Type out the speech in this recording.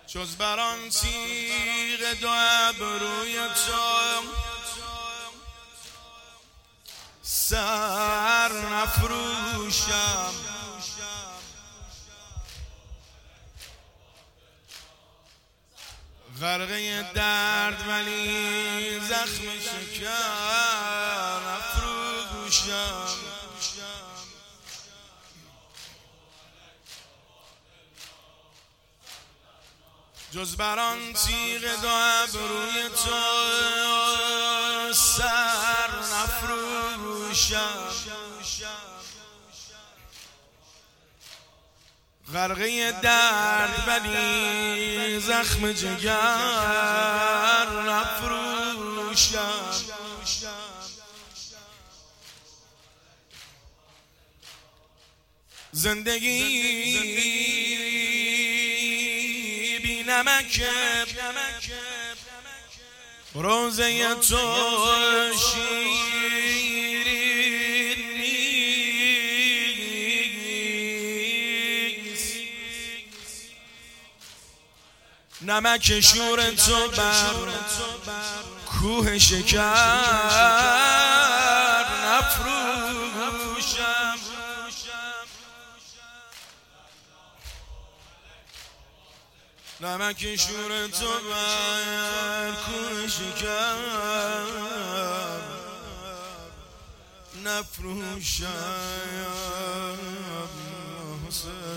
جز بران تیغ دو ابروی تو سر نفروشم. غرقه درد ولی زخم شکر نفروشم. جز بران تیغ دو ابروی تو سر نفروشم. غرقه درد ولی زخم جگر نفروشم. زندگی بی نمک روزه تو شیرین نیست. نمک شور تو بر کوه شکر نفروشم. نمک شور تو بر کوه شکر نفروشم.